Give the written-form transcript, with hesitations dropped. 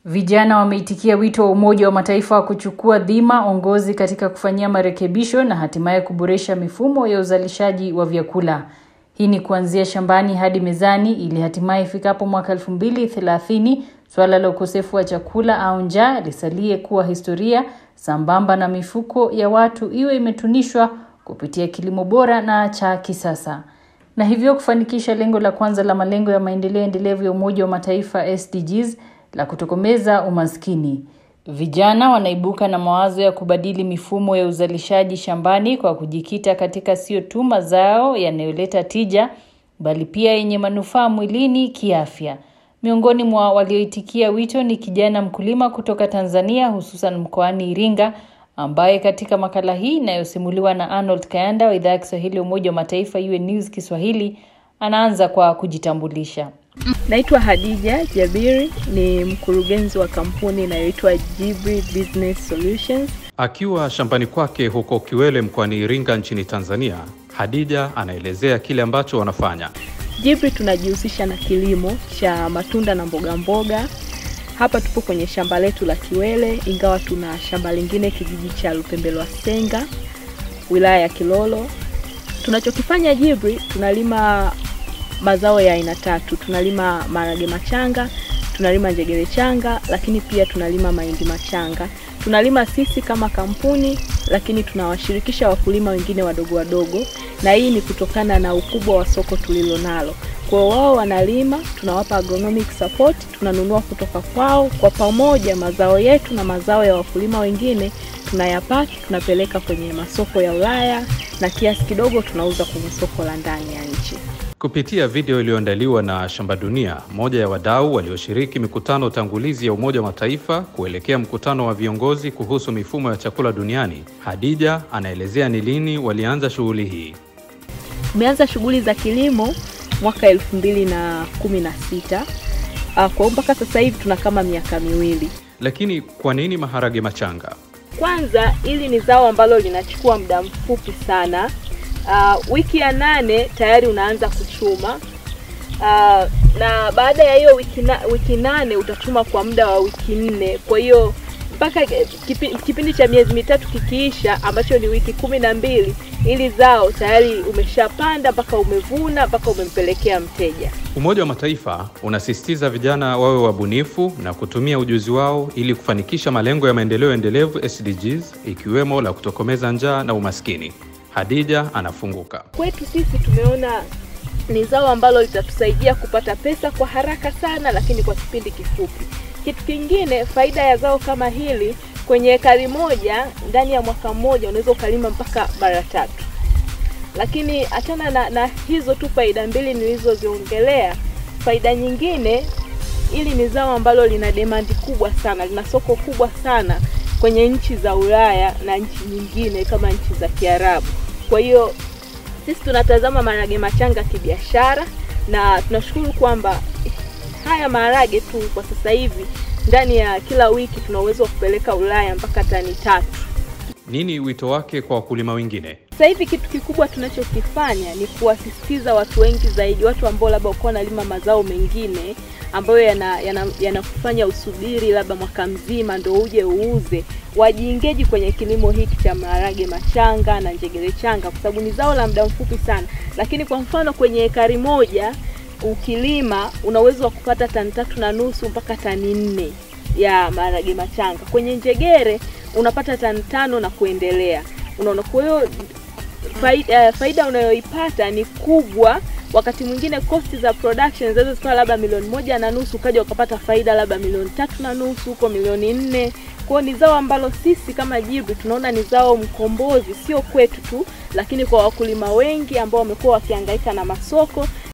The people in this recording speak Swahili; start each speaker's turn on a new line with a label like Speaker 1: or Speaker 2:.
Speaker 1: Vijana wameitikia wito wa Umoja wa Mataifa wa kuchukua dhima ongozi katika kufanyia marekebisho na hatimaye kuboresha mifumo ya uzalishaji wa vyakula. Hii ni kuanzia shambani hadi mezani ili hatimaye ifikapo mwaka 2030 swala la ukosefu wa chakula au njaa lisalie kuwa historia, sambamba na mifuko ya watu iwe imetunishwa kupitia kilimo bora na cha kisasa. Na hivyo kufanikisha lengo la kwanza la malengo ya maendeleo endelevu ya Umoja wa Mataifa SDGs la kutokomeza umaskini. Vijana wanaibuka na mawazo ya kubadili mifumo ya uzalishaji shambani kwa kujikita katika sio tu mazao yanayoleta tija, bali pia yenye manufaa mwilini kiafya. Miongoni mwa walioitikia wito ni kijana mkulima kutoka Tanzania, hususan mkoani Iringa, ambaye katika makala hii inayosimuliwa na Arnold Kayanda wa idhaa ya Kiswahili ya Umoja wa Mataifa UN News Kiswahili, anaanza kwa kujitambulisha.
Speaker 2: Naitwa Hadija Jabiri, ni mkurugenzi wa kampuni inayoitwa Jibri Business Solutions.
Speaker 3: Akiwa shambani kwake huko Kiwele mkoani Iringa nchini Tanzania, Hadija anaelezea kile ambacho wanafanya.
Speaker 2: Jibri tunajihusisha na kilimo cha matunda na mboga mboga. Hapa tupo kwenye shamba letu la Kiwele, ingawa tuna shamba lingine kijiji cha Lupembelwa Senga, wilaya ya Kilolo. Tunachokifanya Jibri, tunalima mazao ya aina tatu. Tunalima maharage machanga, tunalima njegere changa, lakini pia tunalima mahindi machanga. Tunalima sisi kama kampuni, lakini tunawashirikisha wakulima wengine wadogo wadogo, na hii ni kutokana na ukubwa wa soko tulilonalo. Kwa wao wanalima, tunawapa agronomic support, tunanunua kutoka kwao. Kwa pamoja mazao yetu na mazao ya wakulima wengine tunayapaki, tunapeleka kwenye masoko ya Ulaya na kiasi kidogo tunauza kwenye soko la ndani ya nchi.
Speaker 3: Kupitia video iliyoandaliwa na Shamba Dunia, moja ya wadau walioshiriki mikutano tangulizi ya Umoja wa Mataifa kuelekea mkutano wa viongozi kuhusu mifumo ya chakula duniani, Hadija anaelezea ni lini walianza shughuli hii.
Speaker 2: Tumeanza shughuli za kilimo mwaka 2016. Kwa mpaka sasa hivi tuna kama miaka miwili.
Speaker 3: Lakini kwa nini maharage machanga?
Speaker 2: Kwanza, ili ni zao ambalo linachukua muda mfupi sana. Wiki ya 8 tayari unaanza kuchuma. Na baada ya hiyo wiki 8 utachuma kwa muda wa wiki 4. Kwa hiyo mpaka kipindi cha miezi mitatu kikiisha, ambacho ni wiki 12, ili zao tayari umeshapanda mpaka umevuna mpaka umempelekea mteja.
Speaker 3: Umoja wa Mataifa unasisitiza vijana wawe wabunifu na kutumia ujuzi wao ili kufanikisha malengo ya maendeleo endelevu SDGs, ikiwemo la kutokomeza njaa na umaskini. Hadija anafunguka.
Speaker 2: Kwetu sisi tumeona ni zao ambalo litatusaidia kupata pesa kwa haraka sana, lakini kwa kipindi kifupi. Kitu kingine, faida ya zao kama hili, kwenye ekari moja ndani ya mwaka mmoja unaweza ukalima mpaka mara 3. Lakini achana na hizo tu faida mbili nilizoziongelea, faida nyingine, ili ni zao ambalo lina demand kubwa sana, lina soko kubwa sana kwenye nchi za Ulaya na nchi nyingine kama nchi za Kiarabu. Kwa hiyo sisi tunatazama maharage machanga kibiashara, na tunashukuru kwamba haya maharage tu kwa sasa hivi ndani ya kila wiki tuna uwezo wa kupeleka Ulaya mpaka tani 3.
Speaker 3: Nini wito wake kwa wakulima wengine?
Speaker 2: Sasa hivi kitu kikubwa tunachokifanya ni kuwasisitiza watu wengi zaidi, watu ambao labda uko nalima mazao mengine ambayo yanakufanya usubiri labda mwaka mzima ndio uje uuze, wajiengage kwenye kilimo hiki cha maharage machanga na njegere changa, kwa sababu ni zao la muda mfupi sana. Lakini kwa mfano kwenye ekari moja ukilima una uwezo wa kupata tani 3.5 mpaka tani 4 ya maharage machanga. Kwenye njegere unapata tani 5 na kuendelea. Unaona, kwa hiyo faida unayoipata ni kubwa. Wakati mwingine cost za production zinaweza zikawa labda 1.5 milioni, ukaja ukapata faida labda 3.5 milioni huko 4 milioni. Kwa hiyo ni zao ambalo sisi kama Jibri tunaona ni zao mkombozi, sio kwetu tu, lakini kwa wakulima wengi ambao wamekuwa wakihangaika na masoko.